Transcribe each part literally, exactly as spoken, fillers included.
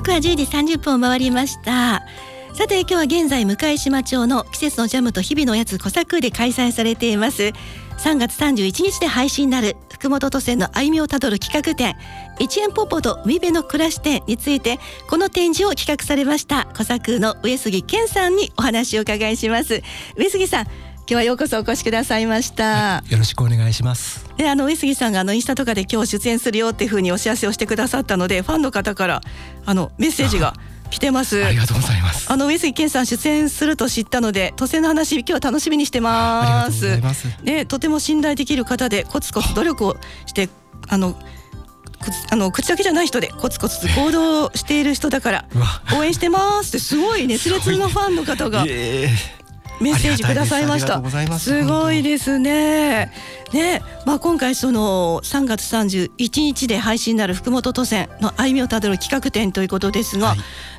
刻はじゅうじさんじゅっぷんを回りました。さて今日は現在向島町の季節のジャムと日々のおやつ小作で開催されていますさんがつさんじゅういちにちで配信になる福本渡船の歩みをたどる企画展いちえんポッポと海辺の暮らし展についてこの展示を企画されました小作の上杉健さんにお話を伺いします。上杉さん、今日はようこそお越しくださいました。 よろしくお願いします。 であの上杉さんがあのインスタとかで今日出演するよっていう風にお知らせをしてくださったのでファンの方からあのメッセージが来てます。 ありがとうございます。 あの上杉健さん出演すると知ったので渡船の話今日は楽しみにしてます。 ありがとうございます。 ね、とても信頼できる方でコツコツ努力をしてあのあの口だけじゃない人でコツコツ行動している人だから応援してますってすごい熱烈なファンの方がメッセージくださいました。すごいですね。ね、まあ、今回そのさんがつさんじゅういちにちで配信になる福本渡船の歩みをたどる企画展ということですが、はい、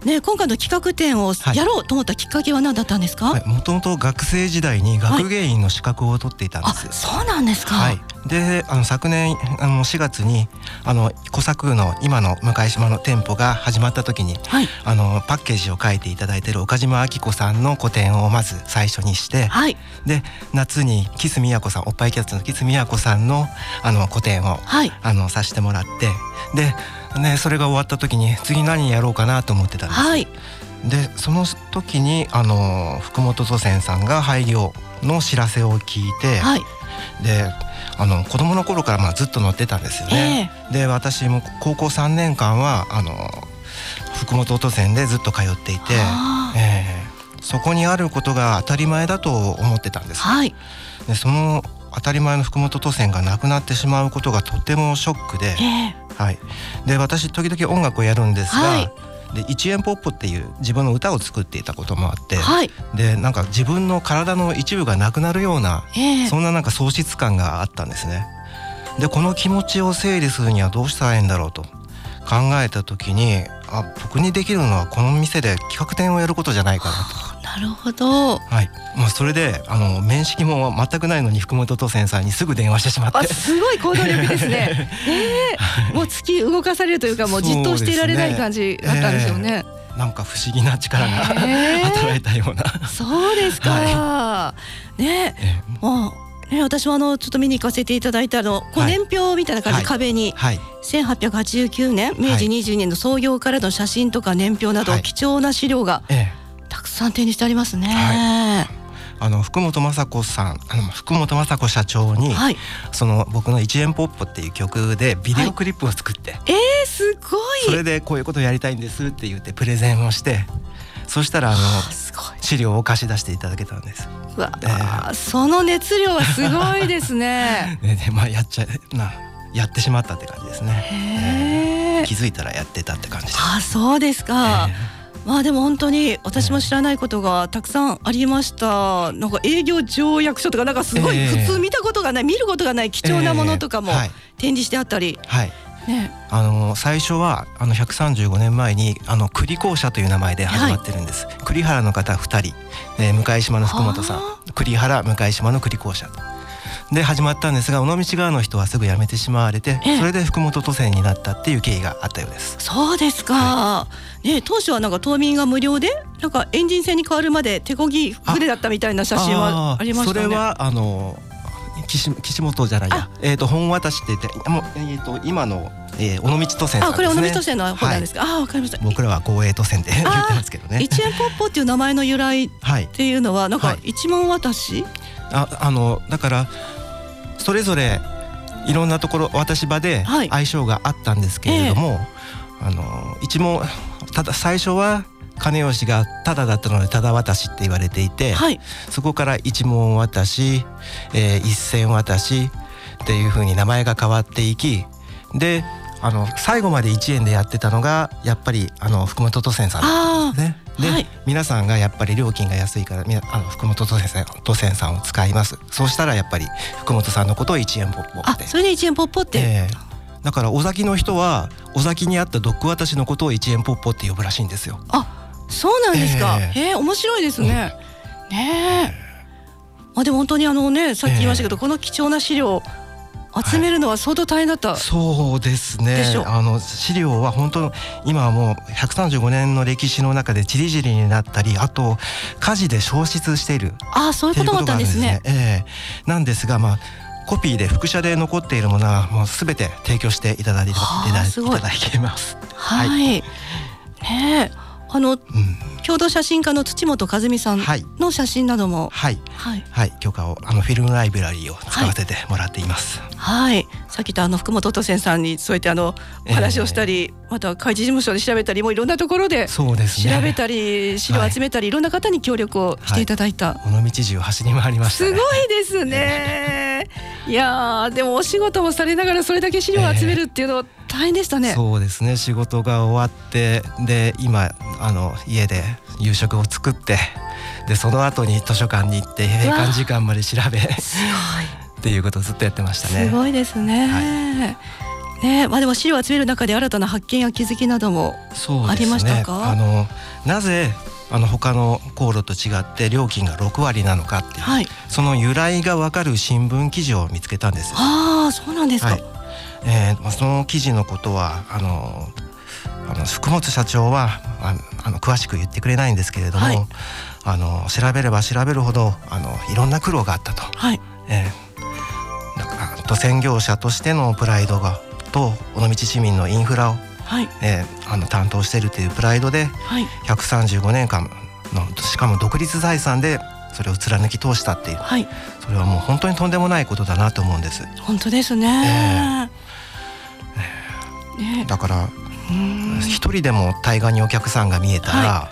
ね、今回の企画展をやろうと思ったきっかけは何だったんですか？ はい、もともと学生時代に学芸員の資格を取っていたんです。 はい、あ、そうなんですか。 はい、であの昨年あのしがつにあの小作の今の向島の店舗が始まった時に、はい、あのパッケージを書いていただいている岡島明子さんの個展をまず最初にして、はい、で夏にキス宮子さんおっぱいキャッツのキス宮子さんのあの個展を、はい、あのさせてもらってで、ね、それが終わった時に次何やろうかなと思ってたんです。はい、でその時にあの福本渡船さんが廃業の知らせを聞いて、はい、であの子供の頃からまあずっと乗ってたんですよね。えー、で私も高校さんねんかんはあの福本渡船でずっと通っていて、えー、そこにあることが当たり前だと思ってたんです。はい、でその当たり前の福本渡船がなくなってしまうことがとてもショックで、えーはい、で私時々音楽をやるんですが、はい、でいちえんポッポっていう自分の歌を作っていたこともあって、はい、でなんか自分の体の一部がなくなるような、えー、そんななんか喪失感があったんですね。でこの気持ちを整理するにはどうしたらいいんだろうと考えた時にあ僕にできるのはこの店で企画展をやることじゃないかなと。 なるほど。 はい、まあ、それであの面識も全くないのに福本渡船さんにすぐ電話してしまってあすごい行動力ですね。えー、もう突き動かされるというかもうじっとしていられない感じだったんですよね。 えー、なんか不思議な力が、えー、働いたような。 そうですか。はい、ねえー、もうね、私もあのちょっと見に行かせていただいたの、こう年表みたいな感じで壁にせんはっぴゃくはちじゅうきゅうねんめいじにじゅうにねんの創業からの写真とか年表など貴重な資料がたくさん展示してありますね。はい、 あの福本雅子さんあの福本雅子社長に、はい、その僕のいちえんポッポっていう曲でビデオクリップを作って、はい、えー、すごい。 それでこういうことをやりたいんですって言ってプレゼンをしてそしたらあの資料を貸し出していただけたんです。 うわ、えー、その熱量はすごいですね。 ねでまあやっちゃなやってしまったって感じですね。えー、気づいたらやってたって感じです。 あ、そうですか。えーまあでも本当に私も知らないことがたくさんありました。なんか営業条約書とかなんかすごい普通見たことがない、見ることがない貴重なものとかも展示してあったり、 はいね、あの最初はあのひゃくさんじゅうごねんまえにあの栗公社という名前で始まってるんです。はい、栗原の方ふたり、えー、向島の福本さん、栗原向島の栗公社で始まったんですが尾道側の人はすぐ辞めてしまわれて、ええ、それで福本渡船になったっていう経緯があったようです。 そうですか。はい、ね、当初はなんか島民が無料でなんかエンジン船に変わるまで手漕ぎ船だったみたいな写真はありましたね。 それはあの岸, 岸本じゃないや、えー、と本渡しって言ってもう、えー、と今の、えー、尾道渡船さんですね。あ、これ尾道渡船の方なんですか。はい、あ、わかりました。 僕らは公営渡船で言ってますけどね。 いちえんポッポっていう名前の由来っていうのはなんか一文渡し、 はい、あ, あのだからそれぞれいろんなところ渡し場で相性があったんですけれども、はい、えー、あの一問ただ最初は金吉がタダだったのでタダ渡しって言われていて、はい、そこから一問渡し、えー、一銭渡しっていう風に名前が変わっていき、であの最後までいちえんでやってたのがやっぱりあの福本渡船さんだったんですね。で、はい、皆さんがやっぱり料金が安いからみなあの福本渡船渡船さんを使います。そうしたらやっぱり福本さんのことをいちえんポッポって、 あ、それでいちえんポッポって、えー、だから尾崎の人は尾崎にあったドッグ渡しのことをいちえんポッポって呼ぶらしいんですよ。 あ、そうなんですか。えー、えー、面白いですね。うん、ねえ、まあ、でも本当にあのね、さっき言いましたけど、えー、この貴重な資料集めるのは相当大変だった、はい、 そうですね。あの資料は本当今はもうひゃくさんじゅうごねんの歴史の中でちりぢりになったり、あと火事で消失している。 ああ、そういうことだったんですね。 えー、なんですが、まあコピーで複写で残っているものはもうすべて提供していただいていただいています。 はい。はい、ねえ、あの、うん、共同写真家の土本和美さんの写真なども、 はいはい、はい、許可をあのフィルムライブラリーを使わせてもらっています。 はい、はい、さっき言ったあの福本登仙さんにそうやってあのお話をしたり、えー、また開示事務所で調べたり、もういろんなところで調べたり、資料を集めたり、はい、いろんな方に協力をしていただいた。 尾道中走り回りましたね。 すごいですね。いやでもお仕事もされながらそれだけ資料を集めるっていうのは大変でしたね。 えー、そうですね。仕事が終わってで今あの家で夕食を作って、でその後に図書館に行って閉館時間まで調べすごいっていうことをずっとやってましたね。 すごいですね。はい、ね、まあでも資料を集める中で新たな発見や気づきなどもありましたか？ あのなぜあの他の航路と違って料金がろくわりなのかっていう、はい、その由来が分かる新聞記事を見つけたんです。 ああ、そうなんですか。はい、 えー、その記事のことはあのあの福本社長はああの詳しく言ってくれないんですけれども、はい、あの調べれば調べるほどあのいろんな苦労があったと。はい、えー、だから渡船業者としてのプライドがと尾道市民のインフラをはい、えー、あの担当しているというプライドで、はい、ひゃくさんじゅうごねんかんのしかも独立財産でそれを貫き通したっていう、はい、それはもう本当にとんでもないことだなと思うんです。 本当ですね。 えーえー、だから一人でも対岸にお客さんが見えたら、はい、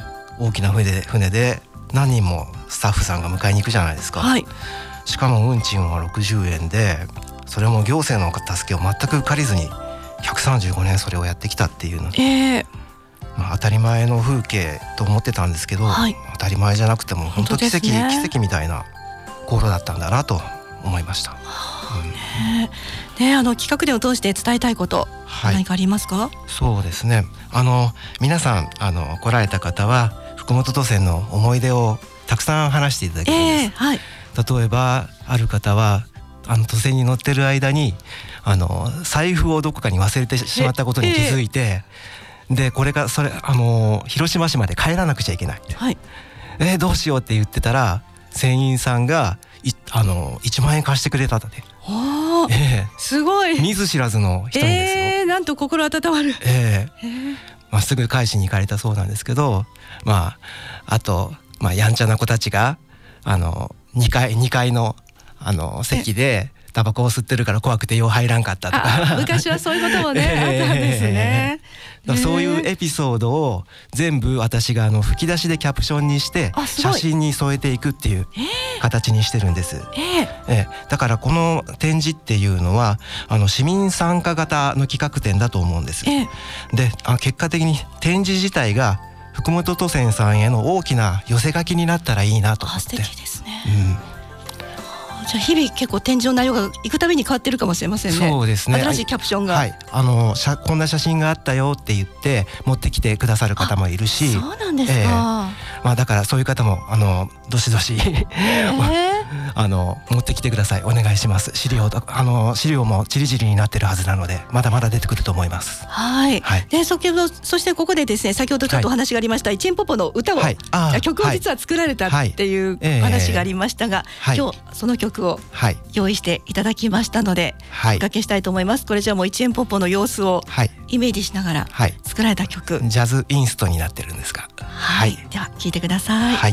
大きな船で、船で何人もスタッフさんが迎えに行くじゃないですか。はい、しかも運賃はろくじゅうえんで、それも行政の助けを全く借りずにひゃくさんじゅうごねんそれをやってきたっていうの、えーまあ、当たり前の風景と思ってたんですけど、はい、当たり前じゃなくても本当奇跡、ね、奇跡みたいな航路だったんだなと思いました。 うんねね、あの企画でを通して伝えたいこと、はい、何かありますか？ そうですね、あの皆さんあの来られた方は福本渡船の思い出をたくさん話していただきたいです。えーはい、例えばある方はあの渡船に乗ってる間にあの財布をどこかに忘れてしまったことに気づいて、えー、でこれがそれあの広島市まで帰らなくちゃいけない、はい、えー、どうしようって言ってたら船員さんがいあのいちまんえん貸してくれたって。 あ、えー、すごい見ず知らずの人にですよ、 えー、なんと心温まる、 えーえー、まあ、すぐ返しに行かれたそうなんですけど、まあ、あと、まあ、やんちゃな子たちがあのにかい、にかいのあの席でタバコを吸ってるから怖くてよう入らんかったとか昔はそういうこともね、えー、あったんですね。 そういうエピソードを全部私があの吹き出しでキャプションにして写真に添えていくっていう形にしてるんです。えーえー、だからこの展示っていうのはあの市民参加型の企画展だと思うんです。えー、であ結果的に展示自体が福本渡船さんへの大きな寄せ書きになったらいいなと思って。 あ、素敵ですね。うん、じゃあ日々結構展示の内容が行くたびに変わってるかもしれませんね。そうですね。新しいキャプションが、 はい、あのこんな写真があったよって言って持ってきてくださる方もいるし、 そうなんですか。えー、 まあだからそういう方もあのどしどし、えー、あの持ってきてください。お願いします。資料あの資料もちりぢりになってるはずなのでまだまだ出てくると思います。 はい。はい、で先ほどそしてここでですね先ほどちょっとお話がありました、はい、いちえんポポの歌を、はい、曲を実は作られたっていう話がありましたが、はい、今日その曲を用意していただきましたので、はい、おかけしたいと思います。これじゃあもういちえんポポの様子をイメージしながら作られた曲、 はい、ジャズインストになってるんですが、 はい、はい、では聴いてください。はい。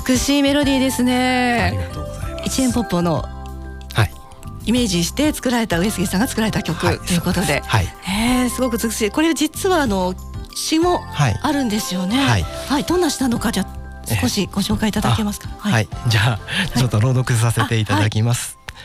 美しいメロディーですね。 ありがとうございます。 一円ポッポのイメージして作られた、上杉さんが作られた曲、はい、ということで、 はい、 えー、すごく美しい。これ実はあの詩もあるんですよね。はい、はい、どんな詩なのか、じゃあ少しご紹介いただけますか。 はい、はい、じゃあちょっと朗読させていただきます。はい、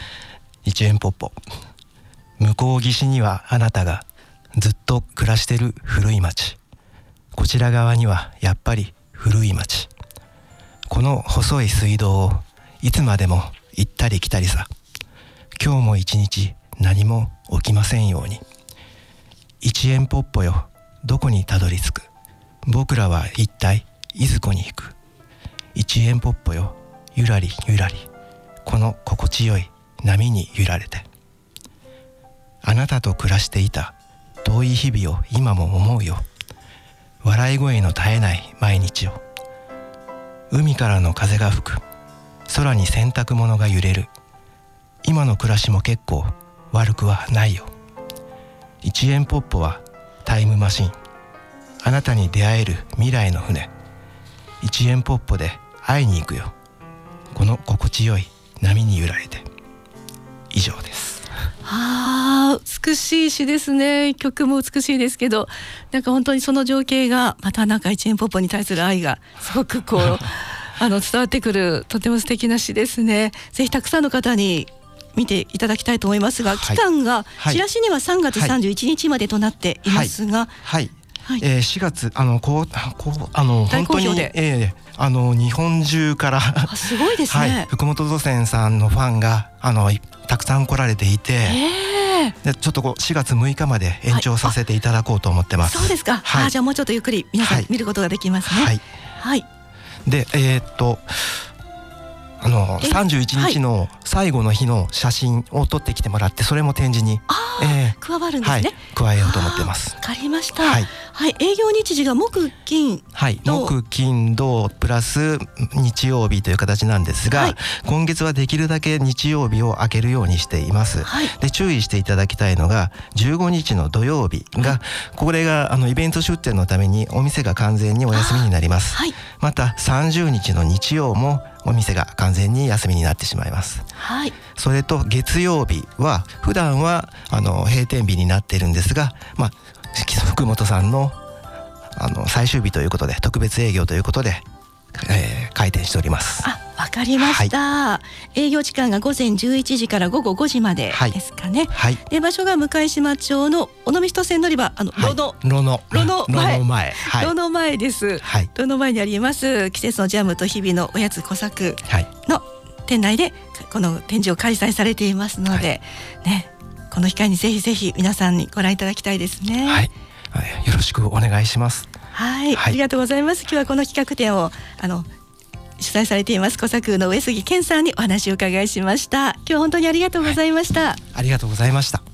一円ポッポ。向こう岸にはあなたがずっと暮らしてる古い町、こちら側にはやっぱり古い町。この細い水道をいつまでも行ったり来たりさ。今日も一日何も起きませんように。一円ポッポよ、どこにたどり着く。僕らは一体いずこに行く。一円ポッポよ、ゆらりゆらり、この心地よい波に揺られて。あなたと暮らしていた遠い日々を今も思うよ。笑い声の絶えない毎日を。海からの風が吹く。空に洗濯物が揺れる。今の暮らしも結構悪くはないよ。一円ポッポはタイムマシン。あなたに出会える未来の船。一円ポッポで会いに行くよ。この心地よい波に揺られて。以上です。 あー、美しい詩ですね。曲も美しいですけど、なんか本当にその情景がまたなんか一円ポッポに対する愛がすごくこうあの伝わってくる、とても素敵な詩ですね。ぜひたくさんの方に見ていただきたいと思いますが、はい、期間が、はい、チラシにはさんがつさんじゅういちにちまでとなっていますが、 はい、はい、えー、しがつあのこうこうあの本当に、えー、あの日本中からあ、すごいですね、 はい、福本土船さんのファンがあのたくさん来られていて、えー、でちょっとこうしがつむいかまで延長させていただこうと思ってます。 そうですか、はい、あ、じゃあもうちょっとゆっくり皆さん見ることができますね。はい、はい、 でえー、っとあのさんじゅういちにちの最後の日の写真を撮ってきてもらって、それも展示に、 えー、加わるんですね。はい、 加えようと思ってます。 わかりました。はい、はい、営業日時が木金、 はい、木金土プラス日曜日という形なんですが、はい、今月はできるだけ日曜日を空けるようにしています。はい、で注意していただきたいのがじゅうごにちの土曜日が、はい、これがあのイベント出店のためにお店が完全にお休みになります。はい、またさんじゅうにちの日曜もお店が完全に休みになってしまいます。はい、それと月曜日は普段はあの閉店日になっているんですが、まあ、福本さんのあの最終日ということで特別営業ということで、えー、開店しております。 あ、わかりました。はい、営業時間がごぜんじゅういちじからごごごじまでですかね。はい、で場所が向島町の尾道線乗り場、あのロノ、 ロノロノ前、 ロノ前、はい、 ロノ前です。はい、ロノ前にあります季節のジャムと日々のおやつ小作の店内でこの展示を開催されていますので、はい、ね、この機会にぜひぜひ皆さんにご覧いただきたいですね。 はい、はい、よろしくお願いします。 はい、はい、ありがとうございます。今日はこの企画展をあの主催されています小作の上杉健さんにお話をお伺いしました。今日は本当にありがとうございました。はい、 ありがとうございました。